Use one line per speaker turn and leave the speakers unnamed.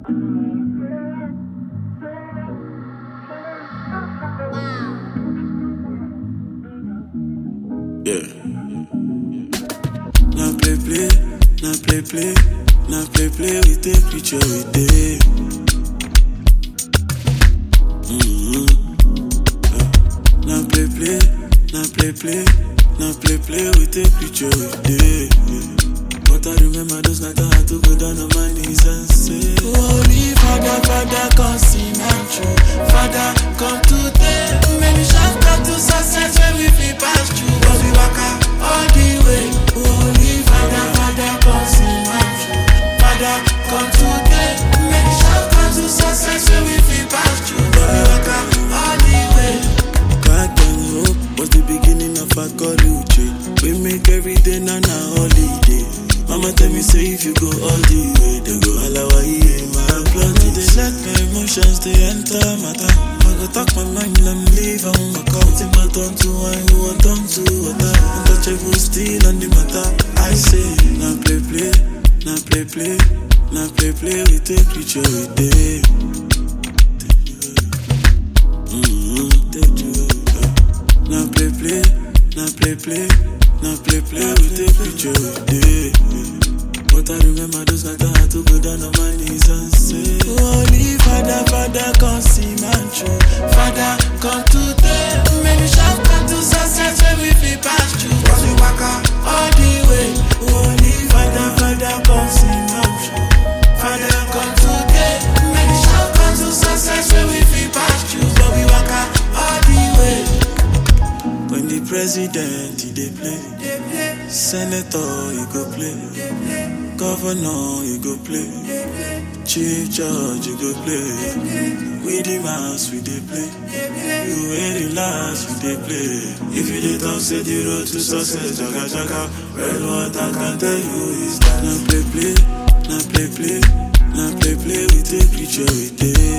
Yeah. Now play, now play, now play with the creature with it. Now play, now play, now play with the creature with it. But I remember those nights I had to go down on my knees and say, Holy Father, Father, come see my true. Father, come today. Maybe shout out to success when we feel past you. But we walk out all the way. Holy Father, Father, come see my true. Father, come today. Maybe shout out to success when we feel past you. But we walk out all the way. Back then hope was the beginning of a college. We make every day now a holiday. Mama tell me say if you go all the way, then go allow my blood. They let my emotions they enter matter. I go talk my mind and leave on my couch. Think I turn to wine, who I turn to water. Untouchable still on the matter. I say now play, now play, now play with the creature with it. Now play, now play, now play with the creature with it. But I remember those nights I had to go down on my knees and say, Holy Father, Father, come see my true. Father, come today. Maybe shout out to success when we feel past you. Cause we walk out all the way. Holy Father, Father, come see my true. Father, come today. Maybe shout out to success when we feel past you. But we walk out all the way. When the president, he dey play. Senator, he go play. Governor, you go play. Chief Judge, you go play. With the mass, we dey play. You wear the last, we dey play. If you dey talk, say the road to success, jaga jaga. Well, what I can tell you is that now play, now play, now play with the creature with it.